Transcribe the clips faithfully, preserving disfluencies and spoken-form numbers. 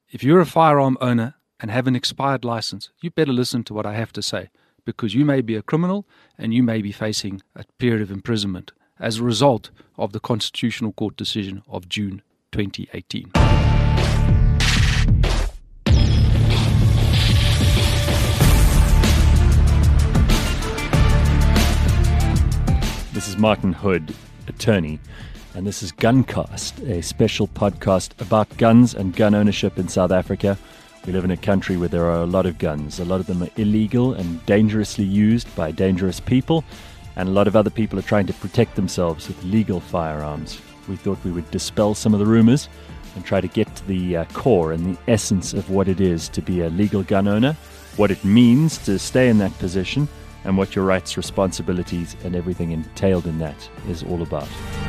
If you're a firearm owner and have an expired license, you better listen to what I have to say, because you may be a criminal and you may be facing a period of imprisonment as a result of the Constitutional Court decision of June twenty eighteen. This is Martin Hood, attorney, and this is Guncast, a special podcast about guns and gun ownership in South Africa. We live in a country where there are a lot of guns. A lot of them are illegal and dangerously used by dangerous people, and a lot of other people are trying to protect themselves with legal firearms. We thought we would dispel some of the rumors and try to get to the uh, core and the essence of what it is to be a legal gun owner, what it means to stay in that position, and what your rights, responsibilities, and everything entailed in that is all about.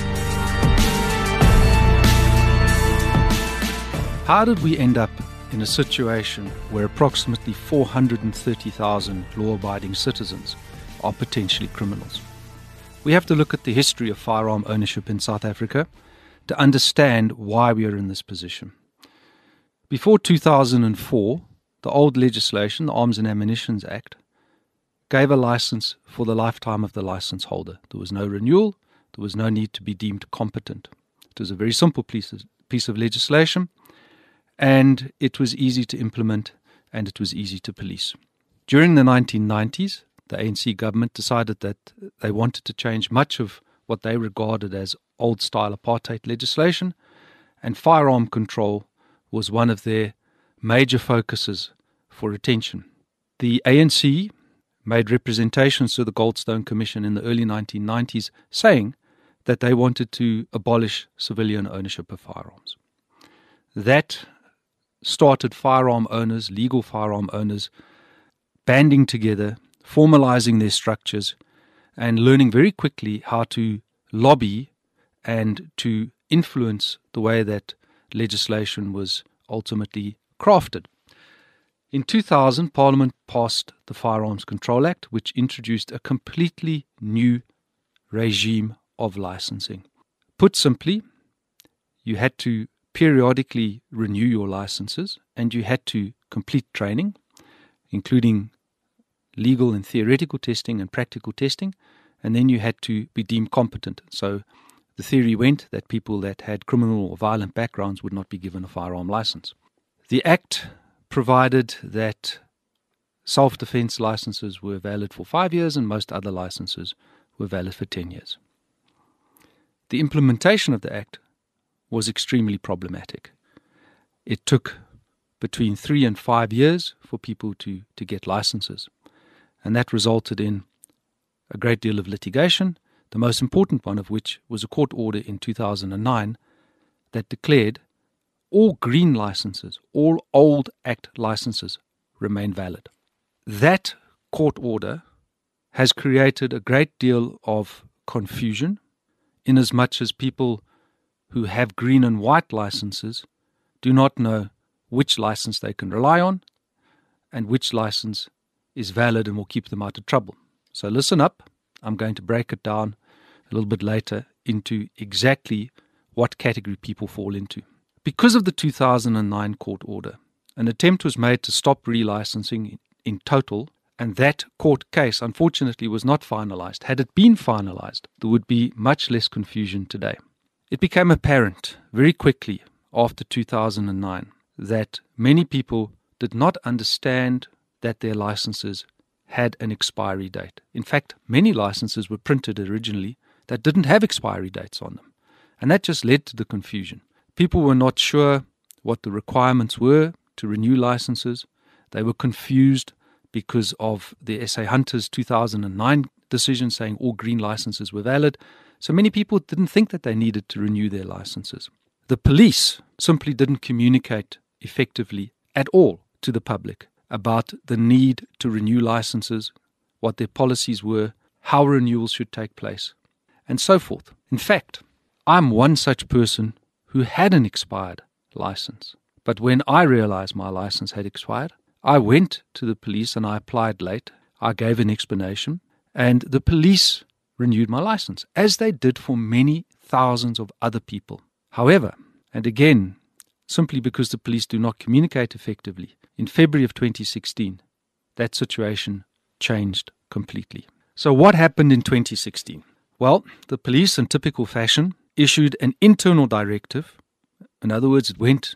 How did we end up in a situation where approximately four hundred thirty thousand law-abiding citizens are potentially criminals? We have to look at the history of firearm ownership in South Africa to understand why we are in this position. Before two thousand four, the old legislation, the Arms and Ammunition Act, gave a license for the lifetime of the license holder. There was no renewal. There was no need to be deemed competent. It was a very simple piece of, piece of legislation, and it was easy to implement, and it was easy to police. During the nineteen nineties, the A N C government decided that they wanted to change much of what they regarded as old-style apartheid legislation, and firearm control was one of their major focuses for attention. The A N C made representations to the Goldstone Commission in the early nineteen nineties saying that they wanted to abolish civilian ownership of firearms. That started firearm owners, legal firearm owners, banding together, formalizing their structures, and learning very quickly how to lobby and to influence the way that legislation was ultimately crafted. In two thousand, Parliament passed the Firearms Control Act, which introduced a completely new regime of licensing. Put simply, you had to periodically renew your licenses, and you had to complete training, including legal and theoretical testing and practical testing, and then you had to be deemed competent. So the theory went that people that had criminal or violent backgrounds would not be given a firearm license. The Act provided that self-defense licenses were valid for five years and most other licenses were valid for ten years. The implementation of the Act was extremely problematic. It took between three and five years for people to, to get licenses, and that resulted in a great deal of litigation, the most important one of which was a court order in two thousand nine that declared all green licenses, all old Act licenses remain valid. That court order has created a great deal of confusion, inasmuch as people who have green and white licenses do not know which license they can rely on and which license is valid and will keep them out of trouble. So listen up. I'm going to break it down a little bit later into exactly what category people fall into. Because of the two thousand nine court order, an attempt was made to stop relicensing in total, and that court case, unfortunately, was not finalized. Had it been finalized, there would be much less confusion today. It became apparent very quickly after two thousand nine that many people did not understand that their licenses had an expiry date. In fact, many licenses were printed originally that didn't have expiry dates on them, and that just led to the confusion. People were not sure what the requirements were to renew licenses. They were confused because of the S A Hunter's two thousand nine decision saying all green licenses were valid. So many people didn't think that they needed to renew their licenses. The police simply didn't communicate effectively at all to the public about the need to renew licenses, what their policies were, how renewals should take place, and so forth. In fact, I'm one such person who had an expired license. But when I realized my license had expired, I went to the police and I applied late. I gave an explanation, and the police renewed my license, as they did for many thousands of other people. However, and again, simply because the police do not communicate effectively. In February of twenty sixteen, that situation changed completely. So what happened in twenty sixteen? Well, the police, in typical fashion, issued an internal directive. In other words, it went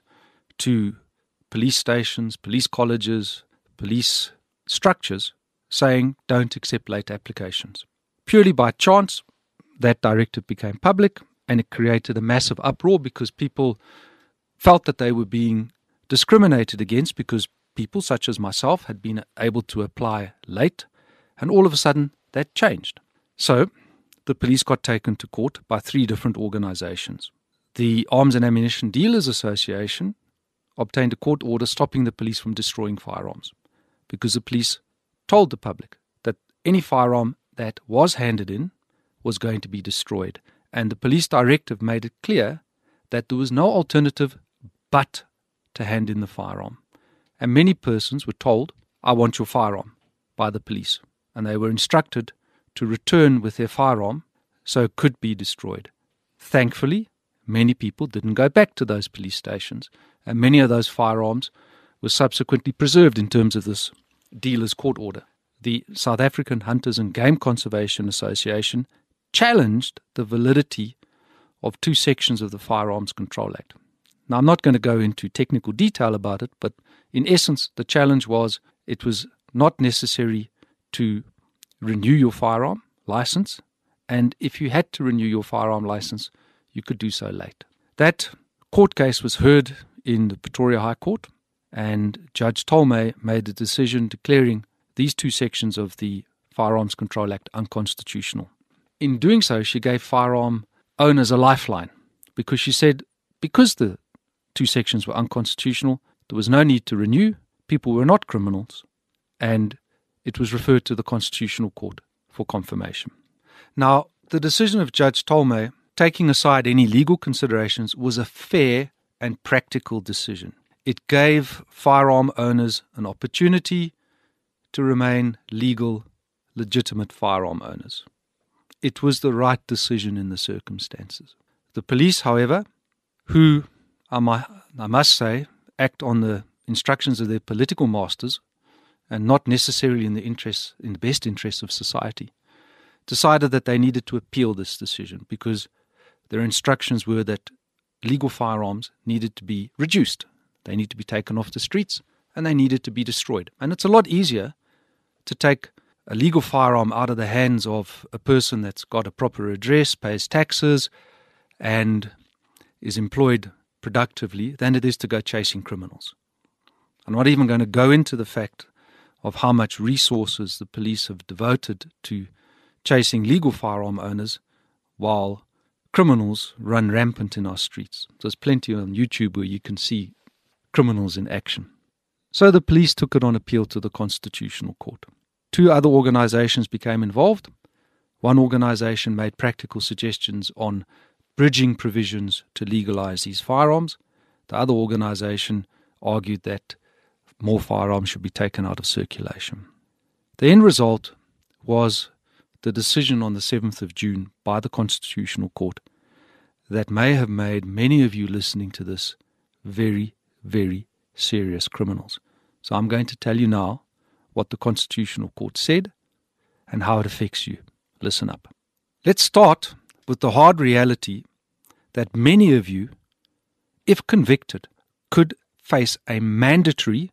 to police stations, police colleges, police structures, saying don't accept late applications. Purely by chance, that directive became public, and it created a massive uproar because people felt that they were being discriminated against because people such as myself had been able to apply late, and all of a sudden that changed. So the police got taken to court by three different organizations. The Arms and Ammunition Dealers Association obtained a court order stopping the police from destroying firearms because the police told the public that any firearm that was handed in was going to be destroyed. And the police directive made it clear that there was no alternative but to hand in the firearm. And many persons were told, I want your firearm, by the police. And they were instructed to return with their firearm so it could be destroyed. Thankfully, many people didn't go back to those police stations, and many of those firearms were subsequently preserved in terms of this dealer's court order. The South African Hunters and Game Conservation Association challenged the validity of two sections of the Firearms Control Act. Now, I'm not going to go into technical detail about it, but in essence, the challenge was it was not necessary to renew your firearm license, and if you had to renew your firearm license, you could do so late. That court case was heard in the Pretoria High Court, and Judge Tolmay made the decision declaring these two sections of the Firearms Control Act unconstitutional. In doing so, she gave firearm owners a lifeline because she said because the two sections were unconstitutional, there was no need to renew, people were not criminals, and it was referred to the Constitutional Court for confirmation. Now, the decision of Judge Tolmay, taking aside any legal considerations, was a fair and practical decision. It gave firearm owners an opportunity to remain legal, legitimate firearm owners. It was the right decision in the circumstances. The police, however, who, I must say, act on the instructions of their political masters and not necessarily in the interests, in the best interests of society, decided that they needed to appeal this decision because their instructions were that legal firearms needed to be reduced. They need to be taken off the streets and they needed to be destroyed. And it's a lot easier to take a legal firearm out of the hands of a person that's got a proper address, pays taxes, and is employed productively than it is to go chasing criminals. I'm not even going to go into the fact of how much resources the police have devoted to chasing legal firearm owners while criminals run rampant in our streets. There's plenty on YouTube where you can see criminals in action. So the police took it on appeal to the Constitutional Court. Two other organizations became involved. One organization made practical suggestions on bridging provisions to legalize these firearms. The other organization argued that more firearms should be taken out of circulation. The end result was the decision on the seventh of June by the Constitutional Court that may have made many of you listening to this very, very serious criminals. So I'm going to tell you now what the Constitutional Court said and how it affects you. Listen up. Let's start with the hard reality that many of you, if convicted, could face a mandatory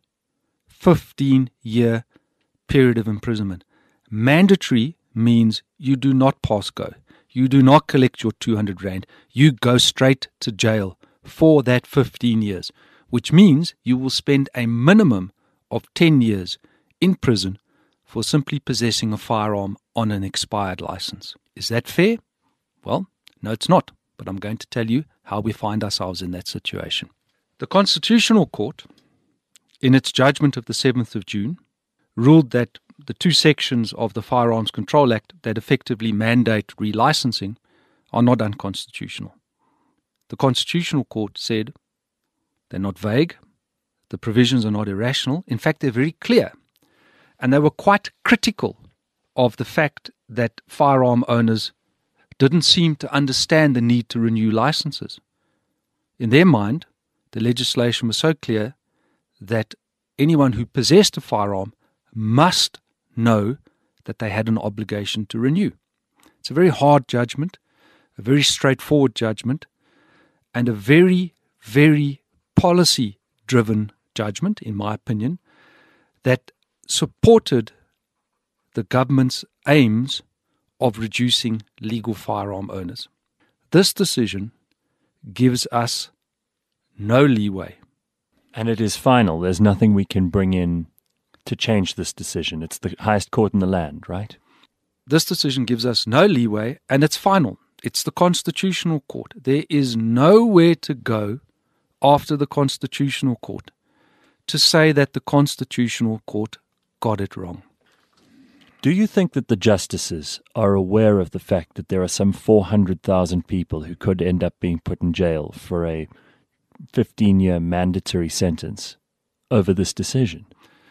fifteen-year period of imprisonment. Mandatory means you do not pass go. You do not collect your two hundred rand. You go straight to jail for that fifteen years, which means you will spend a minimum of ten years in prison for simply possessing a firearm on an expired license. Is that fair? Well, no, it's not, but I'm going to tell you how we find ourselves in that situation. The Constitutional Court, in its judgment of the seventh of June, ruled that the two sections of the Firearms Control Act that effectively mandate relicensing are not unconstitutional. The Constitutional Court said they're not vague, the provisions are not irrational, in fact they're very clear. And they were quite critical of the fact that firearm owners didn't seem to understand the need to renew licenses. In their mind, the legislation was so clear that anyone who possessed a firearm must know that they had an obligation to renew. It's a very hard judgment, a very straightforward judgment, and a very, very policy-driven judgment, in my opinion, that supported the government's aims of reducing legal firearm owners. This decision gives us no leeway. And it is final. There's nothing we can bring in to change this decision. It's the highest court in the land, right? This decision gives us no leeway, and it's final. It's the Constitutional Court. There is nowhere to go after the Constitutional Court to say that the Constitutional Court got it wrong. Do you think that the justices are aware of the fact that there are some four hundred thousand people who could end up being put in jail for a fifteen-year mandatory sentence over this decision?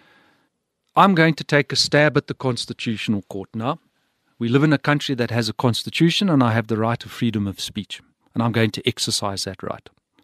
I'm going to take a stab at the Constitutional Court now. We live in a country that has a constitution, and I have the right of freedom of speech, and I'm going to exercise that right.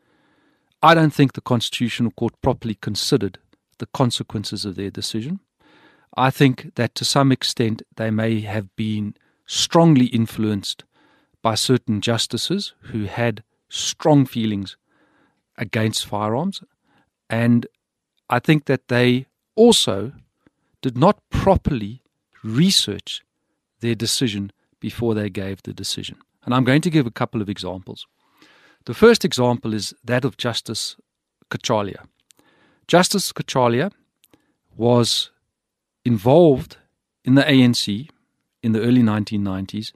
I don't think the Constitutional Court properly considered the consequences of their decision. I think that to some extent they may have been strongly influenced by certain justices who had strong feelings against firearms, and I think that they also did not properly research their decision before they gave the decision. And I'm going to give a couple of examples. The first example is that of Justice Cachalia. Justice Cachalia was involved in the A N C in the early nineteen nineties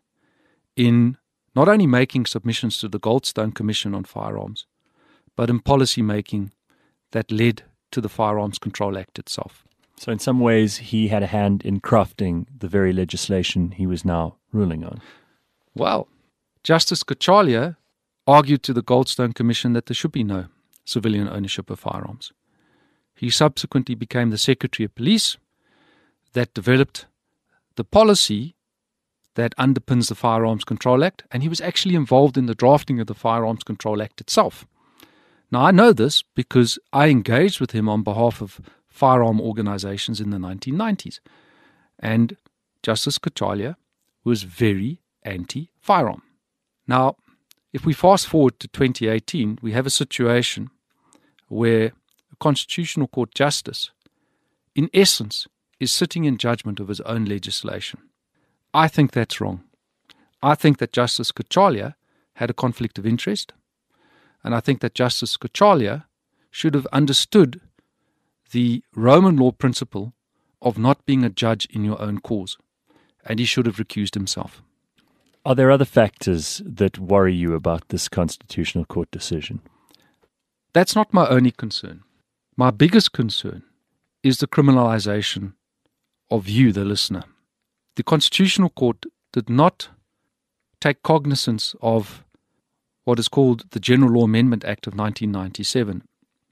in not only making submissions to the Goldstone Commission on Firearms, but in policy making that led to the Firearms Control Act itself. So in some ways he had a hand in crafting the very legislation he was now ruling on. Well, Justice Cachalia argued to the Goldstone Commission that there should be no civilian ownership of firearms. He subsequently became the Secretary of Police that developed the policy that underpins the Firearms Control Act, and he was actually involved in the drafting of the Firearms Control Act itself. Now, I know this because I engaged with him on behalf of firearm organizations in the nineteen nineties, and Justice Cachalia was very anti-firearm. Now, if we fast forward to twenty eighteen, we have a situation where a Constitutional Court justice, in essence, is sitting in judgment of his own legislation. I think that's wrong. I think that Justice Cachalia had a conflict of interest, and I think that Justice Cachalia should have understood the Roman law principle of not being a judge in your own cause, and he should have recused himself. Are there other factors that worry you about this Constitutional Court decision? That's not my only concern. My biggest concern is the criminalization of you, the listener. The Constitutional Court did not take cognizance of what is called the General Law Amendment Act of nineteen ninety-seven.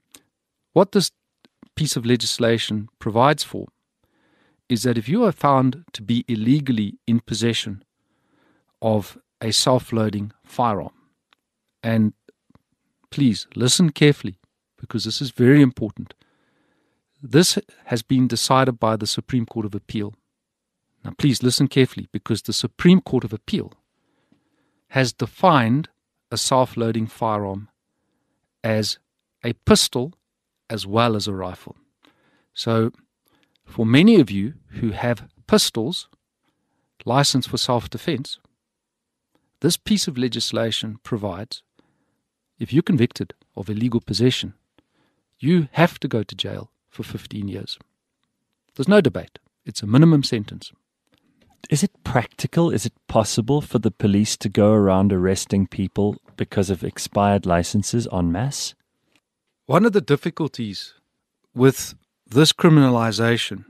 What this piece of legislation provides for is that if you are found to be illegally in possession of a self-loading firearm, and please listen carefully because this is very important. This has been decided by the Supreme Court of Appeal. Now please listen carefully because the Supreme Court of Appeal has defined a self-loading firearm as a pistol as well as a rifle. So for many of you who have pistols licensed for self-defense, this piece of legislation provides, if you're convicted of illegal possession, you have to go to jail for fifteen years. There's no debate. It's a minimum sentence. Is it practical? Is it possible for the police to go around arresting people because of expired licenses en masse? One of the difficulties with this criminalization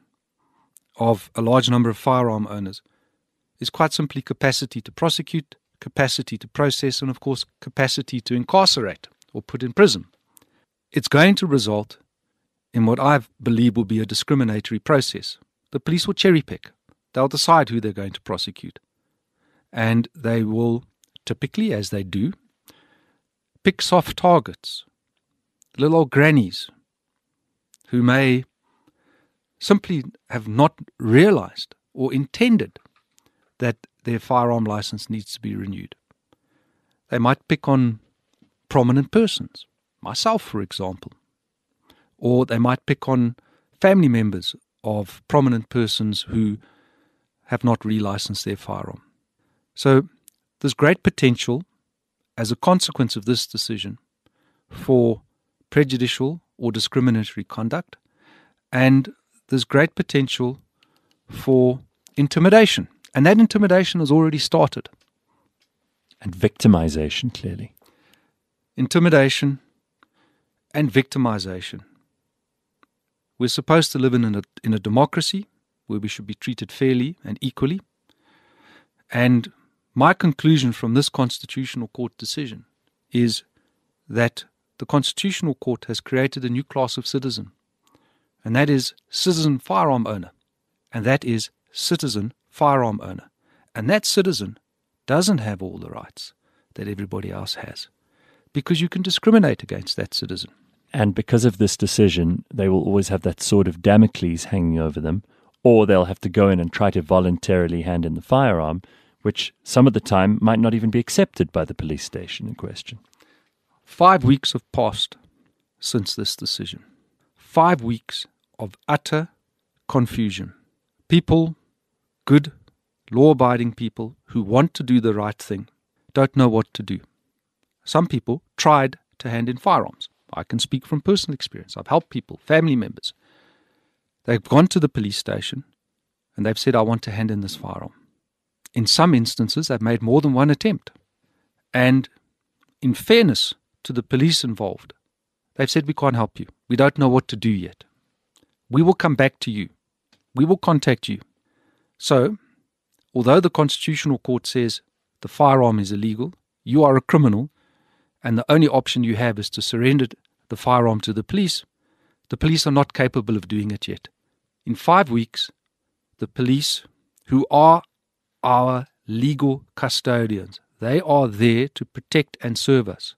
of a large number of firearm owners is quite simply capacity to prosecute, capacity to process, and of course capacity to incarcerate or put in prison. It's going to result in what I believe will be a discriminatory process. The police will cherry pick. They'll decide who they're going to prosecute. And they will typically, as they do, pick soft targets. little old grannies who may simply have not realized or intended that their firearm license needs to be renewed. They might pick on prominent persons, myself, for example, or they might pick on family members of prominent persons who have not relicensed their firearm. So there's great potential as a consequence of this decision for prejudicial or discriminatory conduct, and there's great potential for intimidation. And that intimidation has already started. And victimization, clearly. Intimidation and victimization. We're supposed to live in a, in a democracy where we should be treated fairly and equally. And my conclusion from this Constitutional Court decision is that the Constitutional Court has created a new class of citizen, and that is citizen firearm owner, and that is citizen firearm owner. And that citizen doesn't have all the rights that everybody else has, because you can discriminate against that citizen. And because of this decision, they will always have that sword of Damocles hanging over them, or they'll have to go in and try to voluntarily hand in the firearm, which some of the time might not even be accepted by the police station in question. Five weeks have passed since this decision. Five weeks of utter confusion. People, good, law-abiding people who want to do the right thing, don't know what to do. Some people tried to hand in firearms. I can speak from personal experience. I've helped people, family members. They've gone to the police station and they've said, I want to hand in this firearm. In some instances, they've made more than one attempt. And in fairness to the police involved, they've said, we can't help you. We don't know what to do yet. We will come back to you. We will contact you. So, although the Constitutional Court says the firearm is illegal, you are a criminal, and the only option you have is to surrender the firearm to the police, the police are not capable of doing it yet. In five weeks, the police, who are our legal custodians, they are there to protect and serve us.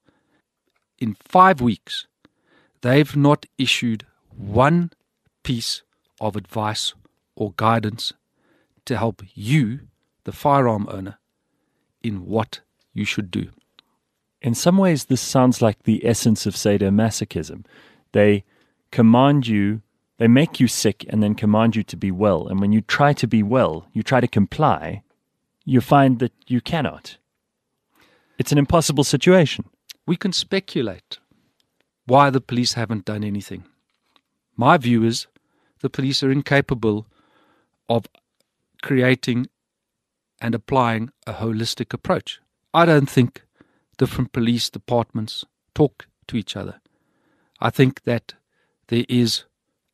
In five weeks, they've not issued one piece of advice or guidance to help you, the firearm owner, in what you should do. In some ways, this sounds like the essence of sadomasochism. They command you, they make you sick and then command you to be well. And when you try to be well, you try to comply, you find that you cannot. It's an impossible situation. We can speculate why the police haven't done anything. My view is the police are incapable of creating and applying a holistic approach. I don't think different police departments talk to each other. I think that there is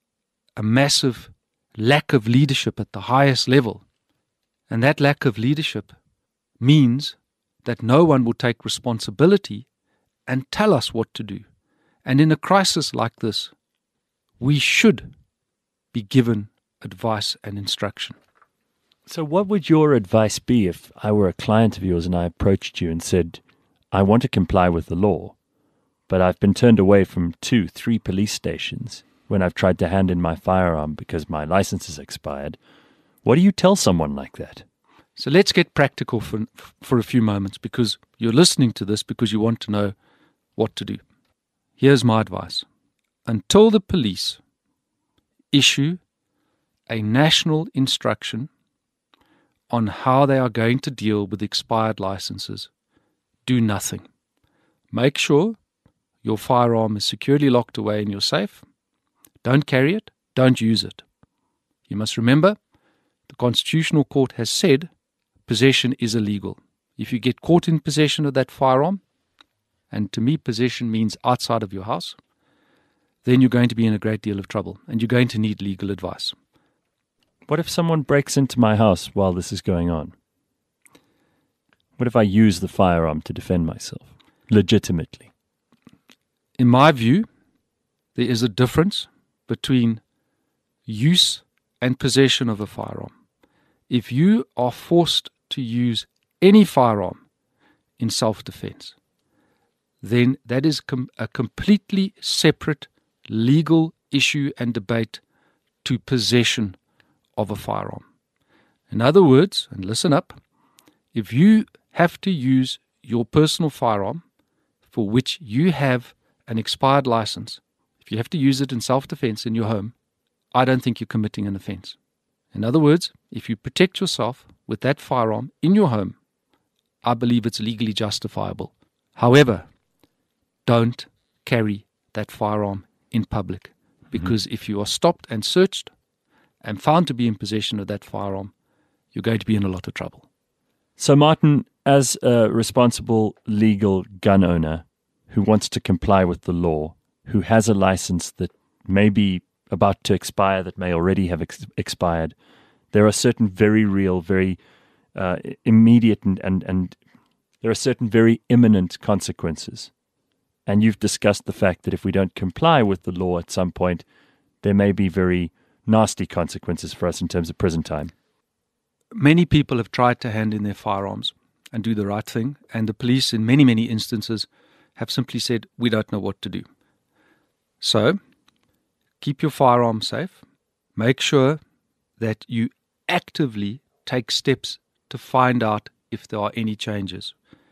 a massive lack of leadership at the highest level. And that lack of leadership means that no one will take responsibility and tell us what to do. And in a crisis like this, we should be given advice and instruction. So what would your advice be if I were a client of yours and I approached you and said, I want to comply with the law, but I've been turned away from two, three police stations when I've tried to hand in my firearm because my license has expired? What do you tell someone like that? So let's get practical for, for a few moments, because you're listening to this because you want to know what to do. Here's my advice. Until the police issue a national instruction on how they are going to deal with expired licenses, do nothing. Make sure your firearm is securely locked away in your safe. Don't carry it. Don't use it. You must remember, the Constitutional Court has said possession is illegal. If you get caught in possession of that firearm, and to me possession means outside of your house, then you're going to be in a great deal of trouble and you're going to need legal advice. What if someone breaks into my house while this is going on? What if I use the firearm to defend myself, legitimately? In my view, there is a difference between use and possession of a firearm. If you are forced to use any firearm in self-defense, then that is com- a completely separate legal issue and debate to possession of a firearm. In other words, and listen up, if you have to use your personal firearm for which you have an expired license, if you have to use it in self-defense in your home, I don't think you're committing an offense. In other words, if you protect yourself with that firearm in your home, I believe it's legally justifiable. However, don't carry that firearm in public, because mm-hmm. if you are stopped and searched and found to be in possession of that firearm, you're going to be in a lot of trouble. So, Martin, as a responsible legal gun owner who wants to comply with the law, who has a license that may be about to expire, that may already have ex- expired, there are certain very real, very uh, immediate, and, and, and there are certain very imminent consequences. And you've discussed the fact that if we don't comply with the law at some point, there may be very nasty consequences for us in terms of prison time. Many people have tried to hand in their firearms and do the right thing, and the police in many, many instances have simply said, we don't know what to do. So, keep your firearm safe. Make sure that you actively take steps to find out if there are any changes.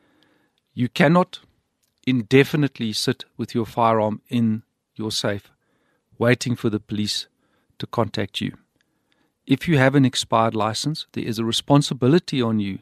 You cannot indefinitely sit with your firearm in your safe, waiting for the police to contact you. If you have an expired license, there is a responsibility on you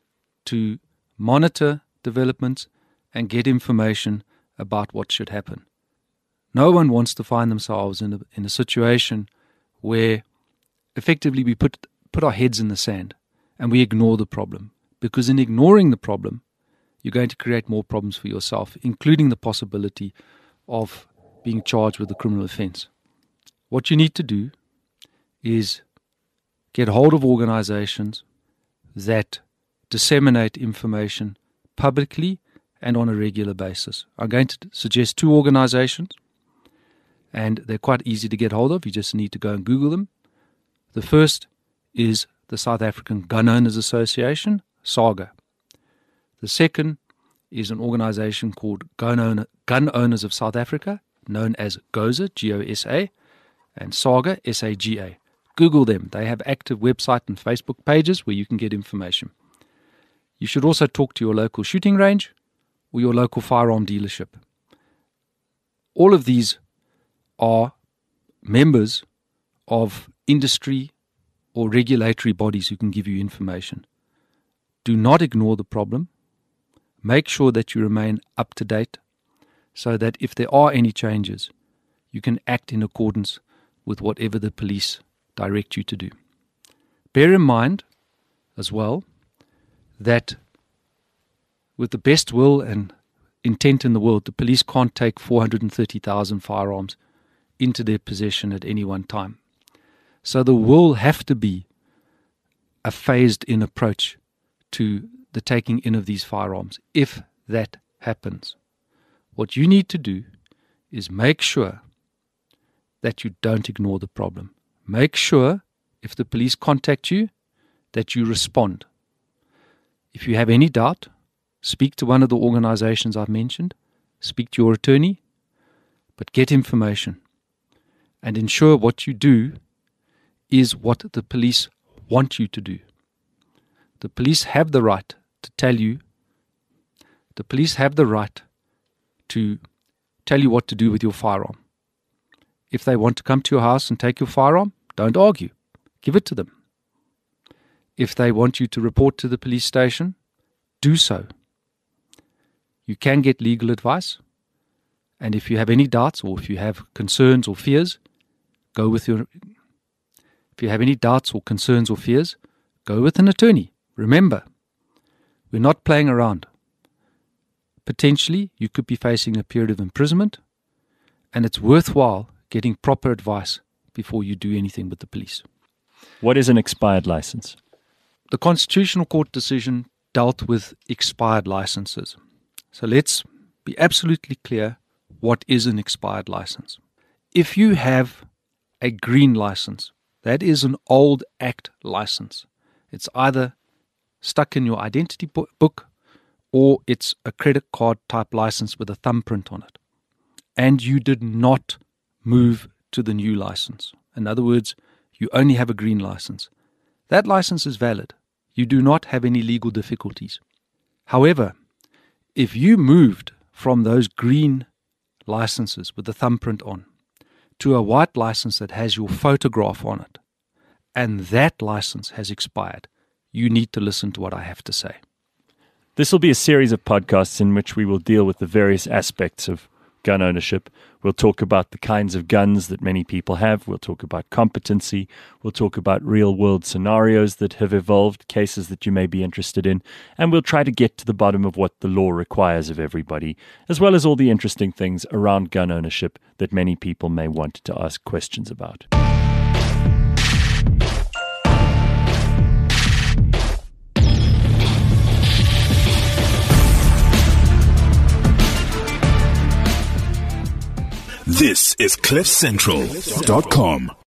to monitor developments and get information about what should happen. No one wants to find themselves in a, in a situation where effectively we put, put our heads in the sand and we ignore the problem. Because in ignoring the problem, you're going to create more problems for yourself, including the possibility of being charged with a criminal offense. What you need to do is get hold of organizations that disseminate information publicly and on a regular basis. I'm going to suggest two organizations, and they're quite easy to get hold of. You just need to go and Google them. The first is the South African Gun Owners Association, SAGA. The second is an organization called Gun, Owner, Gun Owners of South Africa, known as GOSA, G O S A, and SAGA, S A G A. Google them. They have active website and Facebook pages where you can get information. You should also talk to your local shooting range or your local firearm dealership. All of these are members of industry or regulatory bodies who can give you information. Do not ignore the problem. Make sure that you remain up to date so that if there are any changes, you can act in accordance with whatever the police direct you to do. Bear in mind as well that with the best will and intent in the world, the police can't take four hundred thirty thousand firearms into their possession at any one time. So there will have to be a phased-in approach to the taking in of these firearms. If that happens, what you need to do is make sure that you don't ignore the problem. Make sure, if the police contact you, that you respond. If you have any doubt, speak to one of the organizations I've mentioned, speak to your attorney, but get information and ensure what you do is what the police want you to do. The police have the right to tell you, the police have the right to tell you what to do with your firearm. If they want to come to your house and take your firearm, don't argue. Give it to them. If they want you to report to the police station, do so. You can get legal advice. And if you have any doubts or if you have concerns or fears, go with your... If you have any doubts or concerns or fears, go with an attorney. Remember, we're not playing around. Potentially, you could be facing a period of imprisonment, and it's worthwhile getting proper advice before you do anything with the police. What is an expired license? The Constitutional Court decision dealt with expired licenses. So let's be absolutely clear what is an expired license. If you have a green license, that is an old Act license. It's either stuck in your identity book or it's a credit card type license with a thumbprint on it, and you did not move to the new license, in other words, you only have a green license, that license is valid. You do not have any legal difficulties. However, if you moved from those green licenses with the thumbprint on to a white license that has your photograph on it, and that license has expired, you need to listen to what I have to say. This will be a series of podcasts in which we will deal with the various aspects of gun ownership. We'll talk about the kinds of guns that many people have. We'll talk about competency. We'll talk about real-world scenarios that have evolved, cases that you may be interested in. And we'll try to get to the bottom of what the law requires of everybody, as well as all the interesting things around gun ownership that many people may want to ask questions about. This is cliff central dot com.